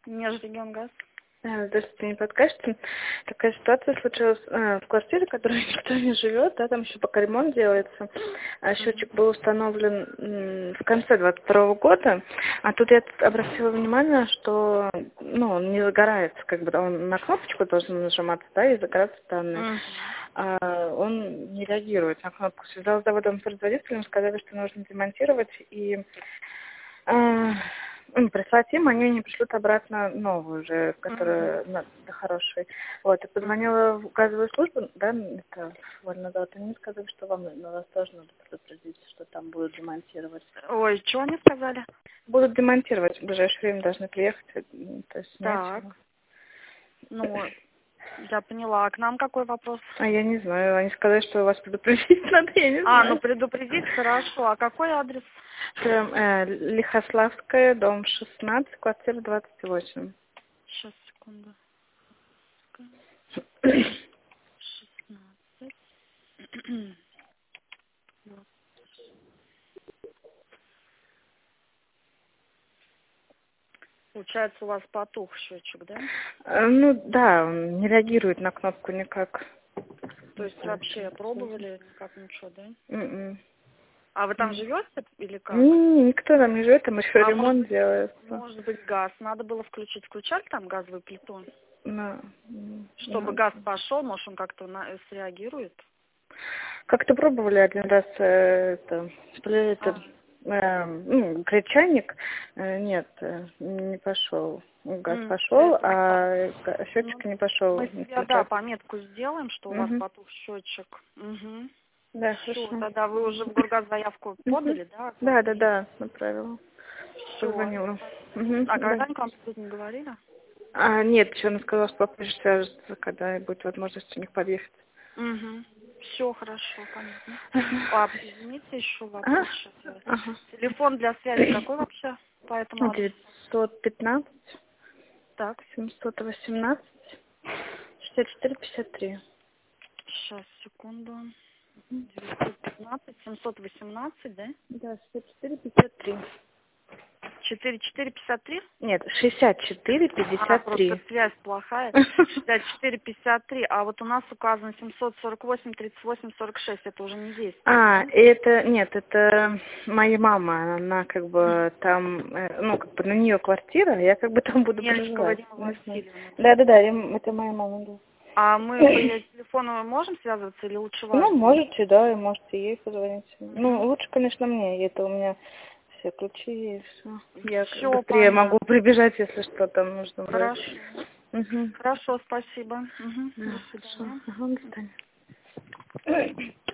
Межрегионгаз. Здравствуйте, не подскажете? Такая ситуация случилась в квартире, в которой никто не живет, да, там еще пока ремонт делается. Счетчик был установлен в конце 22 года, а тут я обратила внимание, что, он не загорается, как бы, он на кнопочку должен нажиматься, да, и загораться данные. А он не реагирует на кнопку. Связалась с заводом-производителем, сказали, что нужно демонтировать и прислать им, они не пришлют обратно новую уже, которая хорошая. Вот, и позвонила в газовую службу, да, это Вольнозавод, они сказали, что вам на вас тоже надо предупредить, что там будут демонтировать. Ой, что они сказали? Будут демонтировать, в ближайшее время должны приехать, то есть снять Так, его. я поняла. А к нам какой вопрос? А я не знаю, они сказали, что вас предупредить надо, я не знаю. Предупредить, хорошо. А какой адрес? Лихославская, дом 16, квартира 28. Сейчас, секунду. 16. Получается, у вас потух счетчик, да? Да, он не реагирует на кнопку никак. То есть вообще пробовали, никак ничего, да? М-м. А вы там живете или как? Никто там не живет, там еще ремонт Может делается. быть, газ. Надо было включить. Включали там газовую плиту? Да. Чтобы газ пошел, может, он как-то среагирует? Как-то пробовали один раз греть чайник, нет, не пошел. Газ пошел, а счетчик не пошел. Мы себе, пометку сделаем, что у вас потух счетчик. Да, Все, хорошо. тогда вы уже в Горгаз заявку подали, да? Да, направила. Позвонила. А когда они к вам придут, не говорили? Нет, еще она сказала, что попозже свяжется, когда будет возможность у них подъехать. Все хорошо, понятно. Извините, еще вопрос сейчас. Телефон для связи какой вообще по этому адресу? 915 Так. 718 6453. Сейчас, секунду. 915 718, да? Да, 6453. 4453? Нет, 6453. Просто связь плохая. 6453, а вот у нас указано 748 38 46, это уже не здесь. Это моя мама, она как бы там, на нее квартира, а я как бы там буду проживать. Да, это моя мама, да. А мы по ее телефону можем связываться или лучше вас? Можете, да, и можете ей позвонить. Лучше, конечно, мне, это у меня все ключи и все. Я быстрее могу прибежать, если что там нужно брать. Хорошо, спасибо. До свидания. До свидания.